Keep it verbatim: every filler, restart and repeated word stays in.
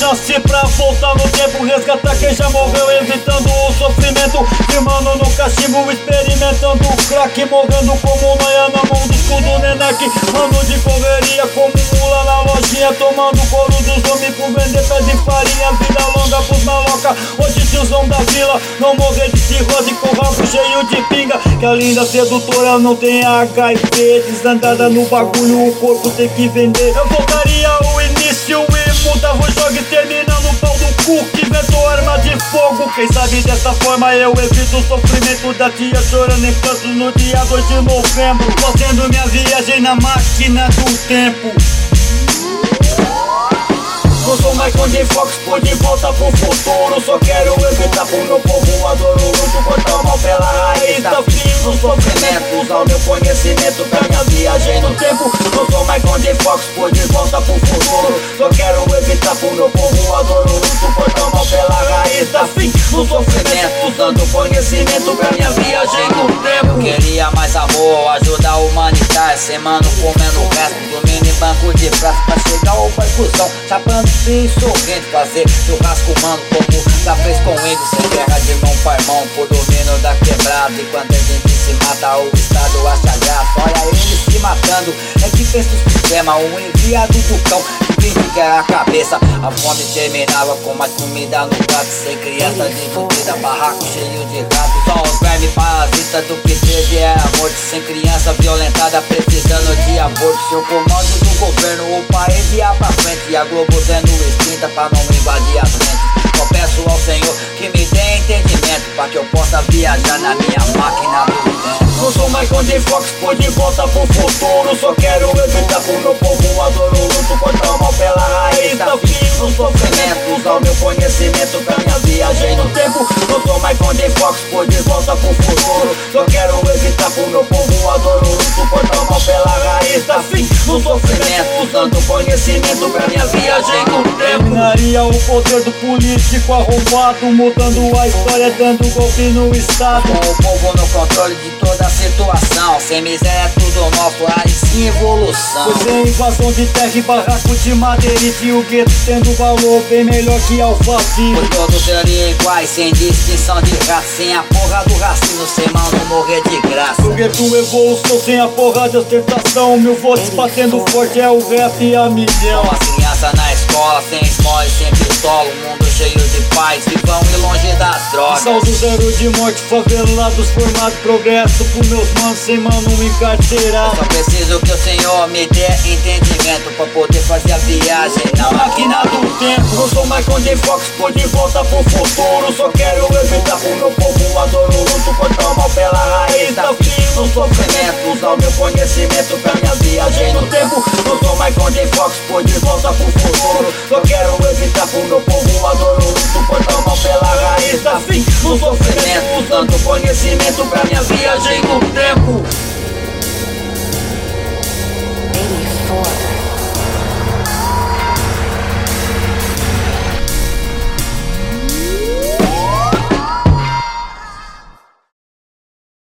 chance pra voltar no tempo, resgatar quem já morreu, evitando o sofrimento. Firmando no cachimbo, experimentando o crack, morrendo como noia na mão do escudo Nenak. Ano de correria como mula na lojinha, tomando couro dos homens por vender pé de farinha. Vida longa pros maloca, hoje tiozão da vila, não morrer de cirrose com rabo cheio de pinga. Que a linda sedutora não tem H I V, desandada no bagulho, o corpo tem que vender. Eu voltaria ao início e mudava o jogo, terminando o pau do cu que inventou arma de fogo. Quem sabe dessa forma eu evito o sofrimento da tia chorando em cantos no dia dois de novembro, fazendo minha viagem na máquina do tempo. Não sou mais com J Fox, pô, de volta pro futuro. Só quero evitar pro meu povo, adoro o luto, cortar o mal pela raiz. Tá fim no sofrimento, usar o meu conhecimento pra minha viagem no tempo. Não sou mais com J Fox, pô, de volta pro futuro. Só quero evitar pro meu povo, adoro o luto, cortar o mal pela raiz. Tá fim no sofrimento, usando o conhecimento pra minha viagem no tempo. Eu queria mais amor, ajuda humanitária, sem mano comendo o resto do mini banco de prato pra chegar ao parcuzão, chapando sim, sorrente, fazer churrasco mano, como já fez com ele, sem guerra de mão pra irmão, por domínio da quebrada. E quando a gente se mata, o Estado acha graça, olha ele se matando, é que fez do sistema, um enviado do cão, que que era a cabeça. A fome terminava com mais comida no prato, sem criança dividida, barraco cheio de gato. Só os vermes parasitas do que teve é a morte, sem criança violentada, precisando de aborto. Seu comando do governo, o país ia pra frente, e a Globo sendo extinta pra não invadir as mentes. Só peço ao Senhor que me dê entendimento, pra que eu possa viajar na minha máquina do tempo. Não sou mais com J Fox, pô, de volta pro futuro. Só quero evitar pro meu povo, adoro o luto, cortar o mal pela raiz. Tá fim no sofrimento, usar o meu conhecimento pra minha viagem no tempo. Não sou mais com J Fox, pô, de volta pro futuro. Só quero evitar pro meu povo, adoro o luto, cortar o mal pela raiz. Tá fim no sofrimento, usando o conhecimento pra minha viagem no tempo. Terminaria o poder do político arrombado, mudando a história, dando golpe no Estado. Com o povo no controle de toda a situação, sem miséria é tudo nosso, aí sim evolução. Pois é, invasão de terra e barraco de madeirite, e o gueto tendo valor bem melhor que Alphaville. Pois todos seriam iguais, sem distinção de raça, sem a porra do racismo, sem mano morrer de graça. O gueto evolução, sem a porra de ostentação, mil votos batendo forte, é o rap e a milhão. Com as crianças na escola, sem esmola e sem pistola, um mundo cheio de paz, vivão e longe das drogas. Saldo zero de morte, favelados, formado progresso, pro meus manos sem mano encarcerado. Só preciso que o Senhor me dê entendimento pra poder fazer a viagem na máquina do tempo. Não sou mais com J Fox, pô, de volta pro futuro. Só quero evitar pro meu povo, adoro o luto, cortar o mal pela raiz. Tá fim no sofrimento, usar o meu conhecimento pra minha viagem no tempo. Não sou mais com J Fox, pô, de volta pro futuro. Só quero evitar pro meu povo, adoro o luto, cortar o mal pela raiz. Tá fim no sofrimento, usando o conhecimento pra minha viagem